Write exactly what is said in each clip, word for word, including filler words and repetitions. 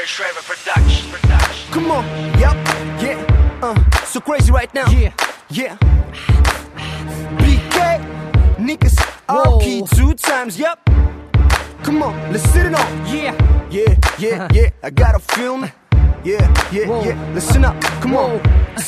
Come on, yup, yeah, uh, so crazy right now, yeah, yeah. B K, niggas, R P two times, yup. Come on, let's sit it on, yeah, yeah, yeah, yeah. I got a feeling, yeah, yeah, Whoa. yeah. Listen up, come on.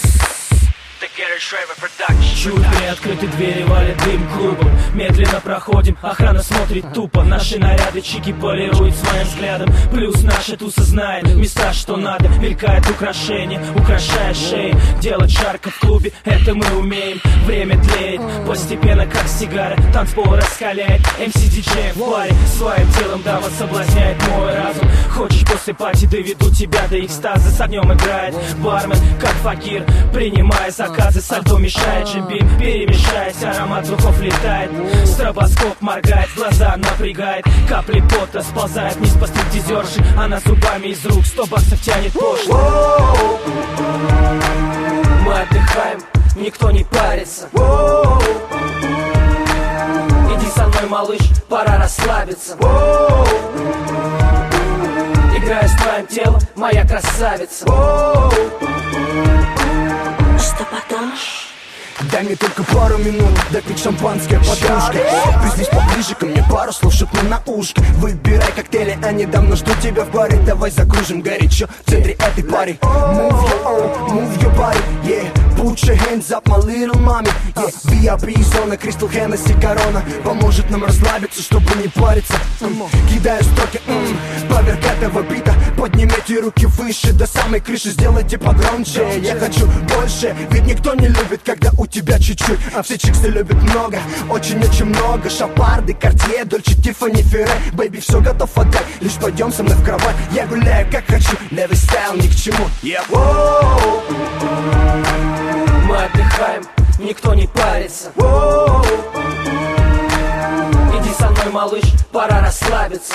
Чуть приоткрыты двери, валит дым клубом. Медленно проходим, охрана смотрит тупо. Наши наряды чики полируют своим взглядом. Плюс наша туса знает места, что надо. Мелькает украшение, украшая шеи. Делать жарко в клубе, это мы умеем. Время тлеет, постепенно как сигара. Танцпол раскаляет, эм си-диджей в паре. Своим телом дама соблазняет мой разум. Хочешь после пати, доведу тебя до экстаза. С огнем играет бармен, как факир, принимая заказы. Сальто мешает, джимбим перемешаясь, аромат духов летает. Стробоскоп моргает, глаза напрягает. Капли пота сползают вниз по стриптизерши. Она зубами из рук сто баксов тянет пошло. Мы отдыхаем, никто не парится. Иди со мной, малыш, пора расслабиться. Играю с твоим телом, моя красавица. Что потом? Дай мне только пару минут, допить шампанское подружки. Приснись поближе ко мне, пару слов шепну на ушко. Выбирай коктейли, они давно ждут тебя в баре. Давай закружим горячо в центре этой пари. Move your own, move your body, yeah. Put your hands up, my little mommy, yeah. ви ай пи зона, Crystal Hennessy, корона поможет нам расслабиться, чтобы не париться. mm. Кидаю строки, mm. поверх этого бита. Поднимите руки выше, до самой крыши, сделайте погромче. Я хочу больше, ведь никто не любит, когда у тебя чуть-чуть, а все чиксы любят много, очень-очень много. Шапарды, Картье, Дольче, Тиффани, Ферре. Бэйби, все готов отдать, лишь пойдем со мной в кровать. Я гуляю как хочу, левый стайл ни к чему, yeah. Мы отдыхаем, никто не парится. Иди со мной, малыш, пора расслабиться.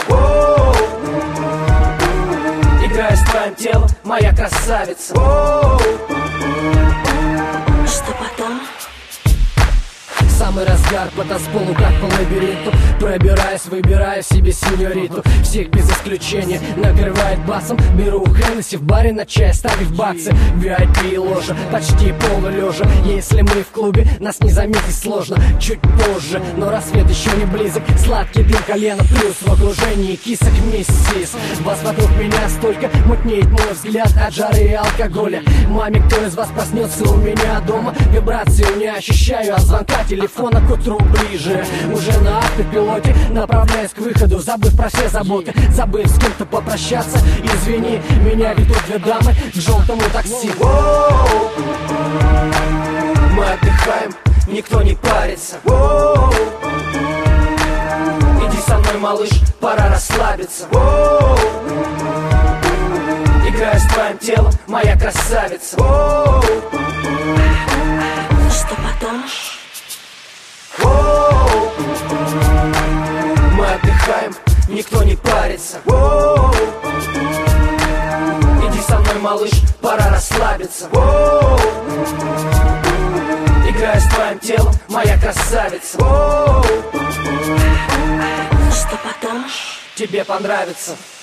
Играю с твоим телом, моя красавица. Что потом? Самый разгар по танцполу, как по лабиринту. Пробираюсь, выбираю себе сеньориту. Всех без исключения накрывает басом. Беру Хеннесси в баре на чай, ставив баксы. ви ай пи ложа, почти полулежа. Если мы в клубе, нас не заметить сложно. Чуть позже, но рассвет еще не близок. Сладкий дым колена, плюс в окружении кисок миссис. Вас вокруг меня столько, мутнеет мой взгляд от жары и алкоголя. Маме, кто из вас проснется у меня дома? Вибрации не ощущаю, а звонка телефона к утру ближе. Уже на автопилоте направляюсь к выходу, забыв про все заботы, забыв с кем-то попрощаться. Извини, меня ведут две дамы к желтому такси. Мы отдыхаем, никто не парится. Иди со мной, малыш, пора расслабиться. Играю с твоим телом, моя красавица. Что потом? Мы отдыхаем, никто не парится. Иди со мной, малыш, пора расслабиться. Играю с твоим телом, моя красавица. Что потом? Тебе понравится.